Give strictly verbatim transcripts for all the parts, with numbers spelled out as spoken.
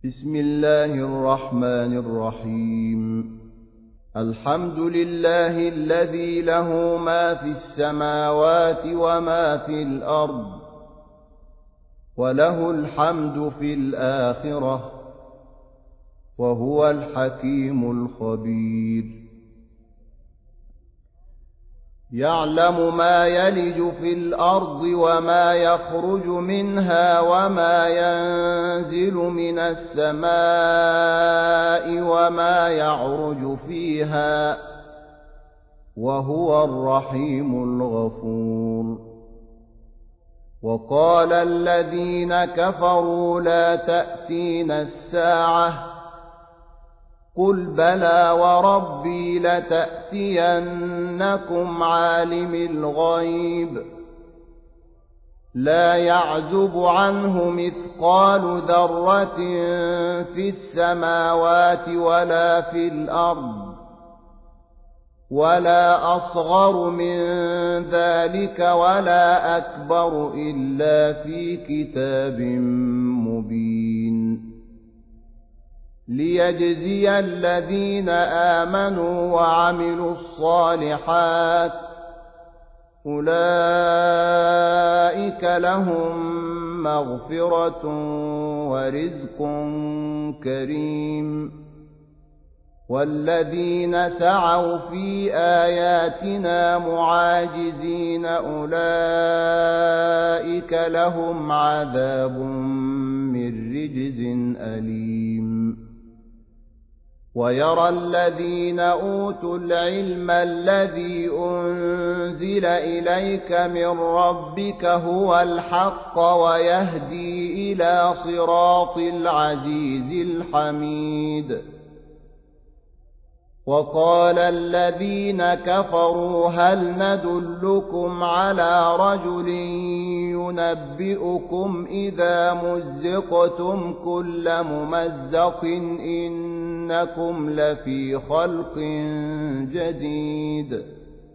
بسم الله الرحمن الرحيم. الحمد لله الذي له ما في السماوات وما في الأرض، وله الحمد في الآخرة، وهو الحكيم الخبير. يعلم ما يلج في الأرض وما يخرج منها وما ينزل من السماء وما يعرج فيها، وهو الرحيم الغفور. وقال الذين كفروا لا تأتينا الساعة، قل بلى وربي لتأتينكم عالم الغيب لا يعزب عنه مثقال ذرة في السماوات ولا في الأرض، ولا أصغر من ذلك ولا أكبر إلا في كتاب مبين، ليجزي الذين آمنوا وعملوا الصالحات، أولئك لهم مغفرة ورزق كريم. والذين سعوا في آياتنا معاجزين أولئك لهم عذاب من رجز أليم. ويرى الذين أوتوا العلم الذي أنزل إليك من ربك هو الحق ويهدي إلى صراط العزيز الحميد. وقال الذين كفروا هل ندلكم على رجل ينبئكم إذا مزقتم كل ممزق إنكم لفي خلق جديد.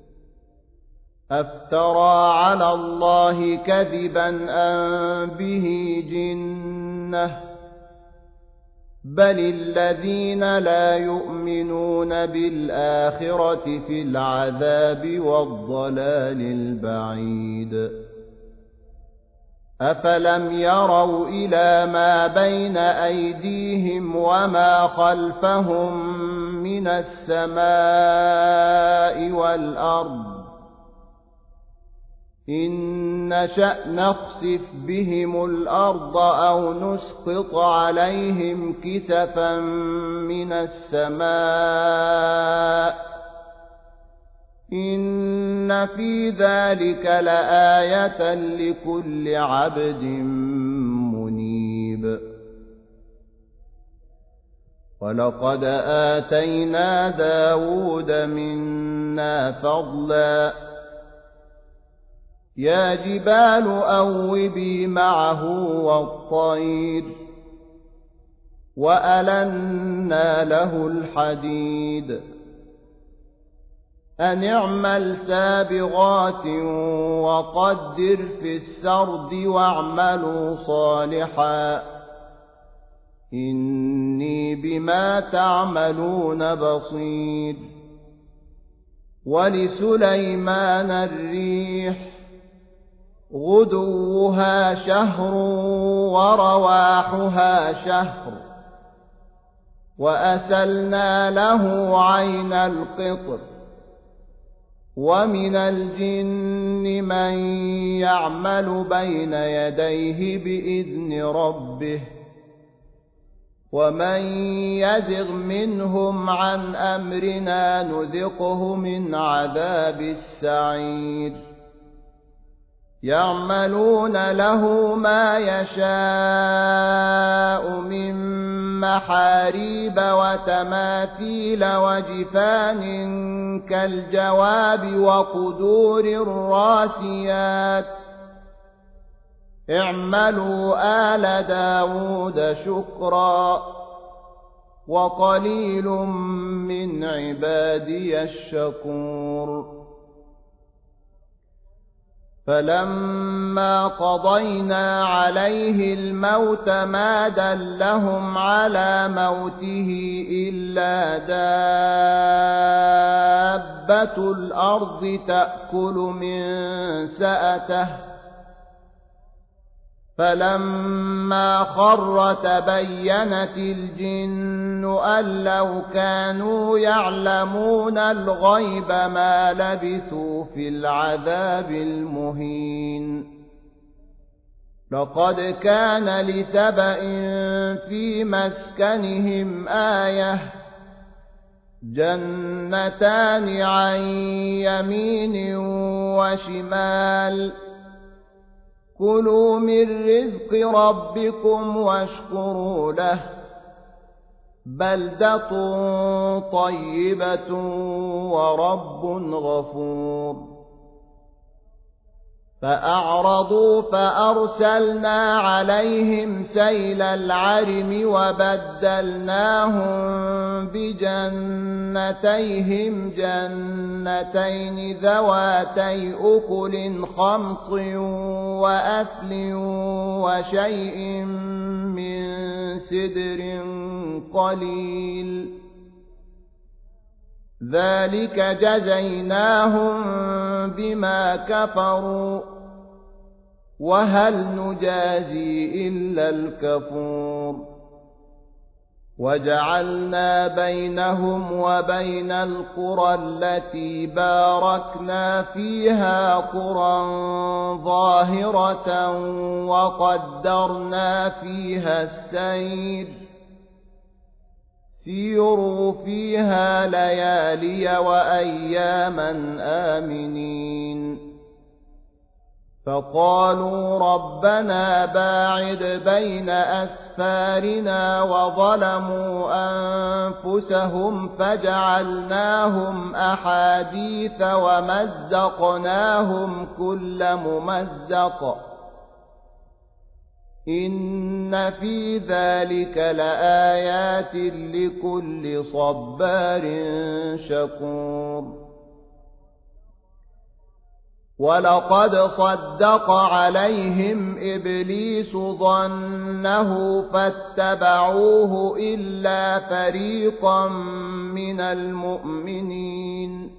أفترى على الله كذبا أم به جنة، بل الذين لا يؤمنون بالآخرة في العذاب والضلال البعيد. أفلم يروا إلى ما بين أيديهم وما خلفهم من السماء والأرض، إن نشأ نخسف بهم الأرض أو نسقط عليهم كسفا من السماء، إن في ذلك لآية لكل عبد منيب. ولقد آتينا داود منا فضلا، يا جبال أوبي معه والطير، وألنا له الحديد، أن اعمل سابغات وقدر في السرد واعملوا صالحا إني بما تعملون بصير. ولسليمان الريح غدوها شهر ورواحها شهر، وأسلنا له عين القطر. ومن الجن من يعمل بين يديه بإذن ربه، ومن يزغ منهم عن أمرنا نذقه من عذاب السعير. يعملون له ما يشاء من محاريب وتماثيل وجفان كالجواب وقدور الراسيات. اعملوا آل داود شكرا، وقليل من عبادي الشكور. فلما قضينا عليه الموت ما دلهم على موته إلا دابة الأرض تأكل من سأته فلما خر تبينت الجن أن لو كانوا يعلمون الغيب ما لبثوا في العذاب المهين لقد كان لسبإ في مسكنهم آية جنتان عن يمين وشمال كلوا من رزق ربكم واشكروا له بلدة طيبة ورب غفور فأعرضوا فأرسلنا عليهم سيل العرم وبدلناهم بجنتيهم جنتين ذواتي أكل خمط وأثل وشيء من سدر قليل ذلك جزيناهم بما كفروا وهل نجازي إلا الكفور وجعلنا بينهم وبين القرى التي باركنا فيها قرى ظاهرة وقدرنا فيها السير سيروا فيها ليالي وأياما آمنين فقالوا ربنا باعد بين أسفارنا وظلموا أنفسهم فجعلناهم أحاديث ومزقناهم كل ممزق إن في ذلك لآيات لكل صبار شكور ولقد صدق عليهم إبليس ظنه فاتبعوه إلا فريقا من المؤمنين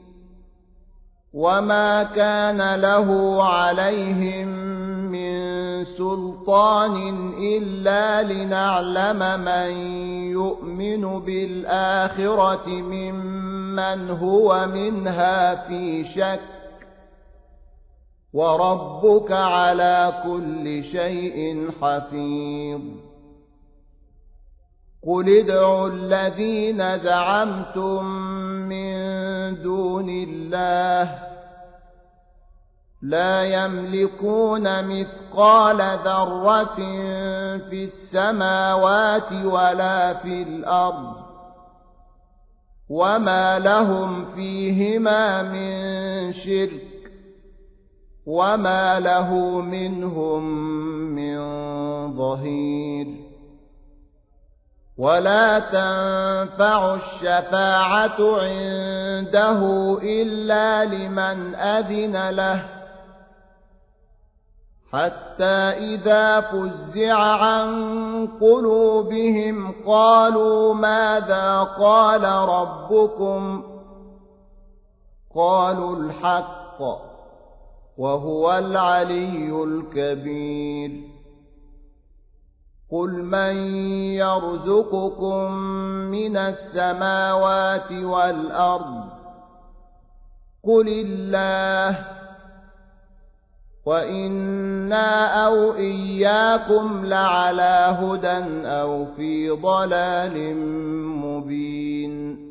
وما كان له عليهم من سلطان إلا لنعلم من يؤمن بالآخرة ممن هو منها في شك وربك على كل شيء حفيظ قل ادعوا الذين زعمتم من دون الله لا يملكون مثقال ذرة في السماوات ولا في الأرض وما لهم فيهما من شرك وما له منهم من ظهير ولا تنفع الشفاعة عنده إلا لمن أذن له حتى إذا فزع عن قلوبهم قالوا ماذا قال ربكم قالوا الحق وهو العلي الكبير قل من يرزقكم من السماوات والأرض قل الله وإنا أو إياكم لعلى هدى أو في ضلال مبين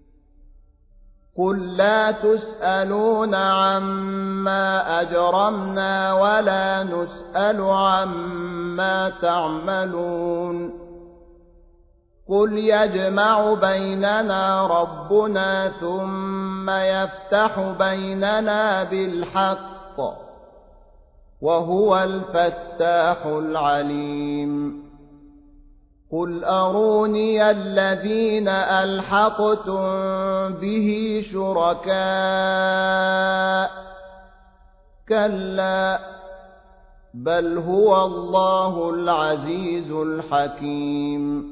قل لا تسألون عما أجرمنا ولا نسأل عما تعملون قل يجمع بيننا ربنا ثم يفتح بيننا بالحق وهو الفتاح العليم قل أروني الذين ألحقتم به شركاء كلا بل هو الله العزيز الحكيم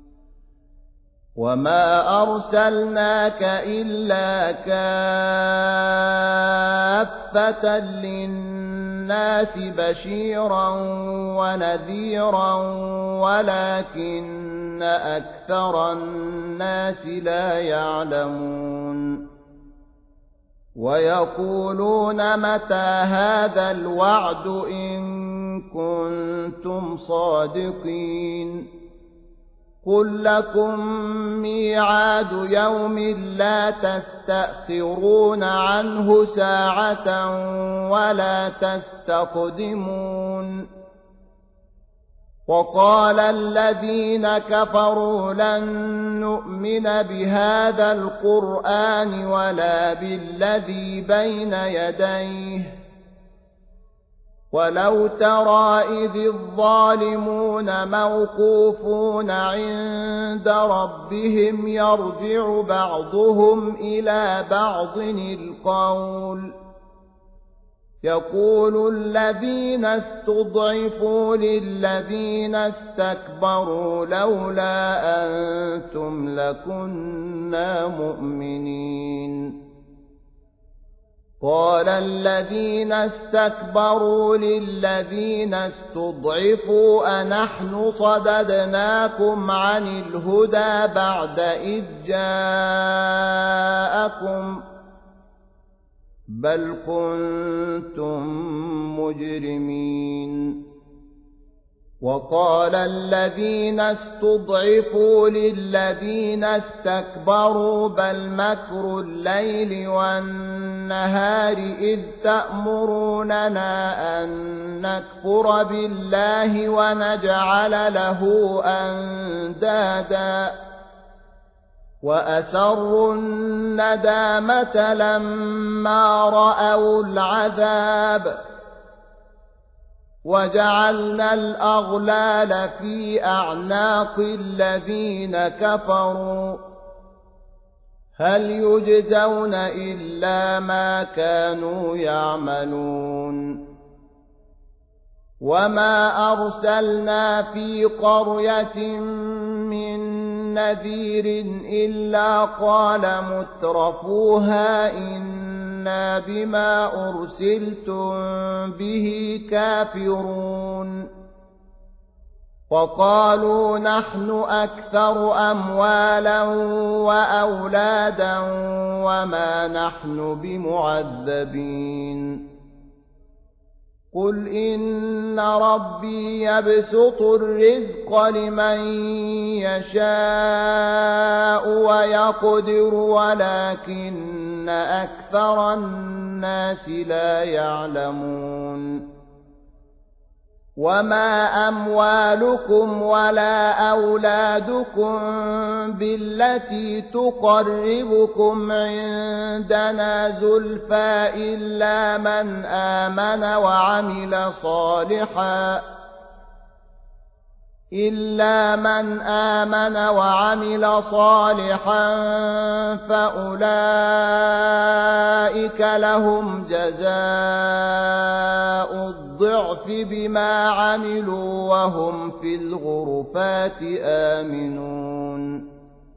وما أرسلناك إلا كافة للناس بشيرا ونذيرا ولكن أكثر الناس لا يعلمون ويقولون متى هذا الوعد إن كنتم صادقين قل لكم ميعاد يوم لا تستأخرون عنه ساعة ولا تستقدمون وقال الذين كفروا لن نؤمن بهذا القرآن ولا بالذي بين يديه ولو ترى إذ الظالمون موقوفون عند ربهم يرجع بعضهم إلى بعض القول يقول الذين استضعفوا للذين استكبروا لولا أنتم لكنا مؤمنين قال الذين استكبروا للذين استضعفوا أنحن صددناكم عن الهدى بعد إذ جاءكم بل كنتم مجرمين وقال الذين استضعفوا للذين استكبروا بل مكر الليل والنهار إذ تأمروننا أن نكفر بالله ونجعل له أندادا وأسروا الندامة لما رأوا العذاب وجعلنا الأغلال في أعناق الذين كفروا هل يجزون إلا ما كانوا يعملون وما أرسلنا في قرية من نذير إلا قال مترفوها إنا بما أرسلتم به كافرون وقالوا نحن أكثر أموالا وأولادا وما نحن بمعذبين قل إن ربي يبسط الرزق لمن يشاء ويقدر ولكن أكثر الناس لا يعلمون وما أموالكم ولا أولادكم بالتي تقربكم عندنا زلفى إلا من آمن وعمل صالحا إلا من آمن وعمل صالحا فأولئك لهم جزاء الضعف بما عملوا وهم في الغرفات آمنون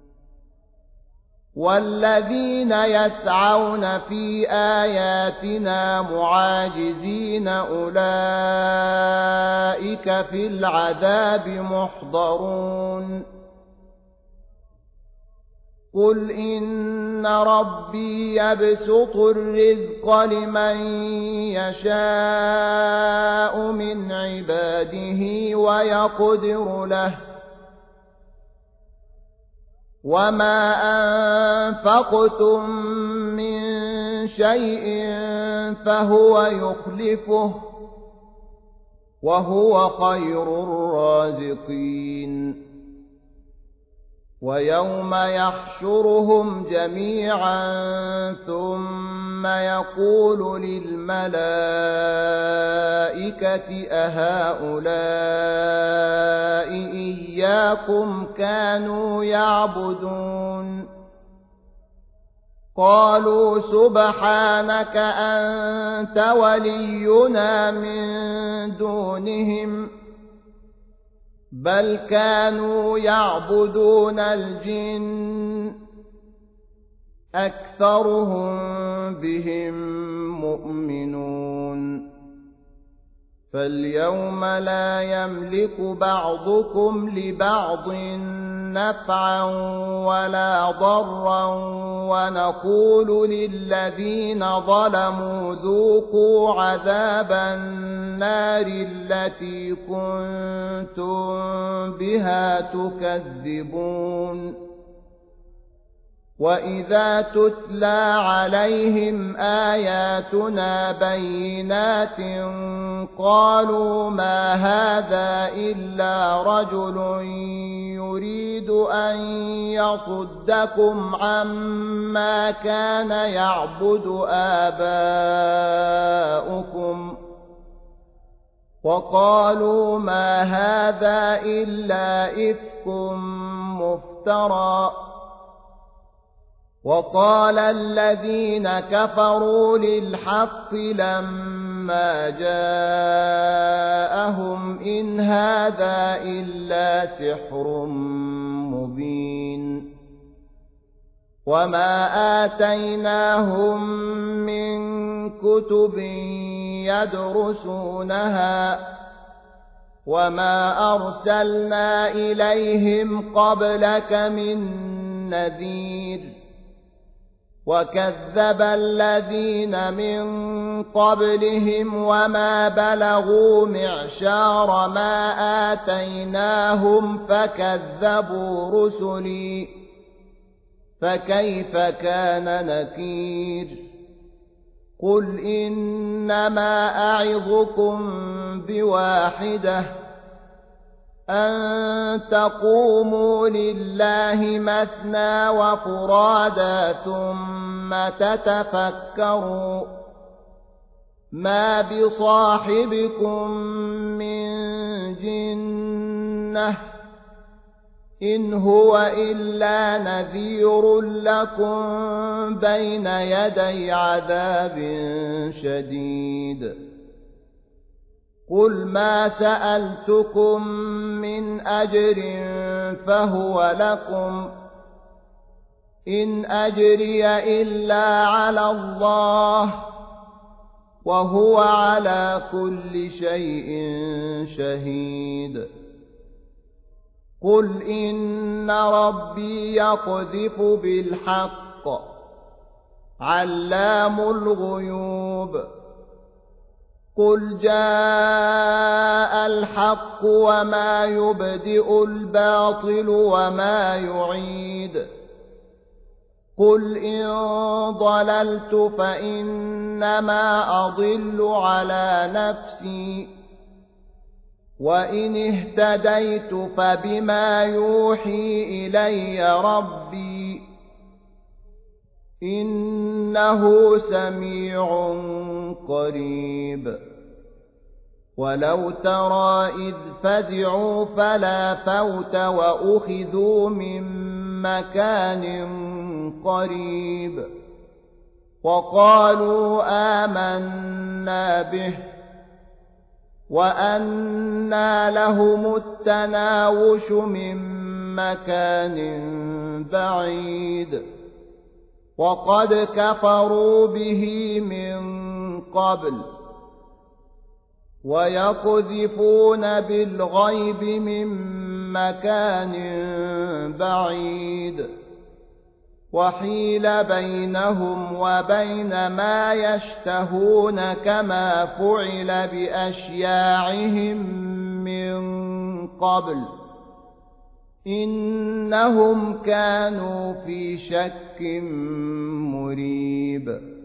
والذين يسعون في آياتنا معاجزين أولئك في العذاب محضرون قل إن ربي يبسط الرزق لمن يشاء من عباده ويقدر له وما أنفقتم من شيء فهو يخلفه وهو خير الرازقين ويوم يحشرهم جميعا ثم يقول للملائكة أهؤلاء إياكم كانوا يعبدون قالوا سبحانك أنت ولينا من دونهم بل كانوا يعبدون الجن أكثرهم بهم مؤمنون فاليوم لا يملك بعضكم لبعض نفعا ولا ضرا ونقول للذين ظلموا ذوقوا عذاب النار التي كنتم بها تكذبون وإذا تتلى عليهم آياتنا بينات قالوا ما هذا إلا رجل يريد أن يصدكم عما كان يعبد آباؤكم وقالوا ما هذا إلا إفك مفترى وقال الذين كفروا للحق لما جاءهم إن هذا إلا سحر مبين وما آتيناهم من كتب يدرسونها وما أرسلنا إليهم قبلك من نذير وكذب الذين من قبلهم وما بلغوا معشار ما آتيناهم فكذبوا رسلي فكيف كان نكير قل إنما أعظكم بواحدة أن تقوموا لله مثنى وفرادا ثم تتفكروا ما بصاحبكم من جنة إن هو إلا نذير لكم بين يدي عذاب شديد قل ما سألتكم من أجر فهو لكم إن أجري إلا على الله وهو على كل شيء شهيد قل إن ربي يقذف بالحق علام الغيوب قل جاء الحق وما يبدئ الباطل وما يعيد قل إن ضللت فإنما أضل على نفسي وإن اهتديت فبما يوحي إلي ربي إنه سميع قريب ولو ترى إذ فزعوا فلا فوت وأخذوا من مكان قريب وقالوا آمنا به وأنى لهم التناوش من مكان بعيد وقد كفروا به من قبل ويقذفون بالغيب من مكان بعيد وحيل بينهم وبين ما يشتهون كما فعل بأشياعهم من قبل إنهم كانوا في شك مريب